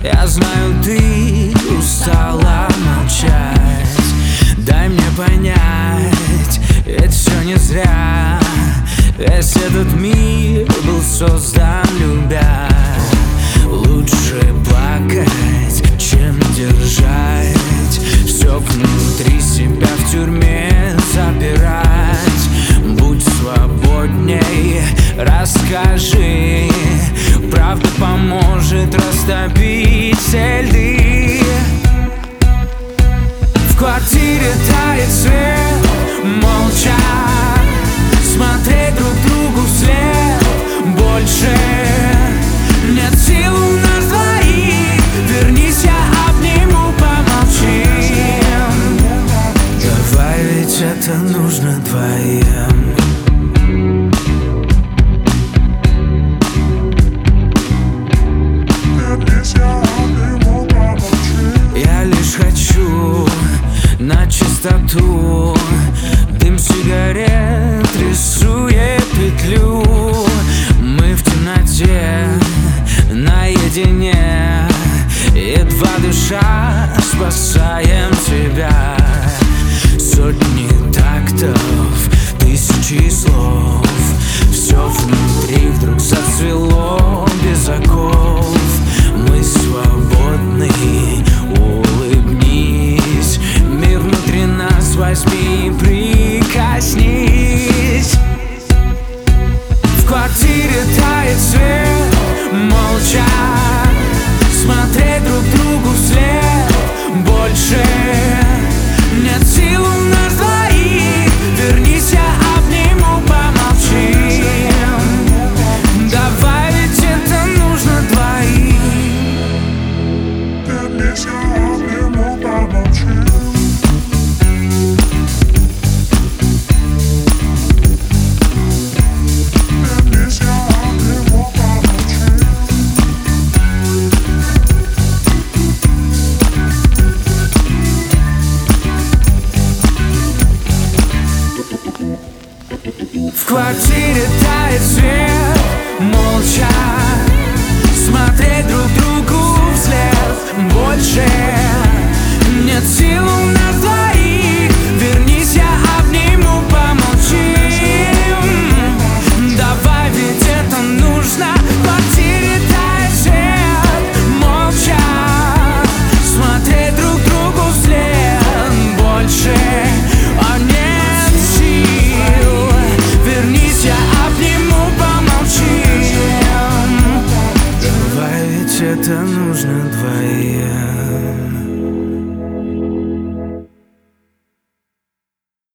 Я знаю, ты устала молчать. Дай мне понять, это все не зря. Весь этот мир был создан любя. Лучше плакать, чем держать все внутри себя, в тюрьме запирать. Будь свободней, расскажи. Правда поможет растопить все льды. В квартире тает свет, молча смотреть друг другу вслед. Больше нет сил у нас двоих. Вернись, я обниму, помолчим. Давай, ведь это нужно двоим. Я лишь хочу на чистоту. Дым сигарет рисует петлю. Мы в темноте, наедине, едва дыша, спасаем себя. Сотни тактов, тысячи слов. Все внутри вдруг зацвело без оков. Мы свободны, улыбнись. Мир внутри нас возьми и прикоснись. В квартире тает свет, молча смотреть друг другу вслед. Больше нет сил у нас двоих. Вернись, я обниму, помолчим. Давай, ведь это нужно двоим. Вернись, я обниму, помолчим. В квартире тает свет, молча смотреть друг другу вслед. Больше нет сил у нас двоих. Вернись, я обниму, помолчим. Давай, ведь это нужно. В квартире тает свет, молча смотреть друг другу вслед. Больше нет сил. Вернись, я обниму, помолчим. Давай, ведь это нужно двоим.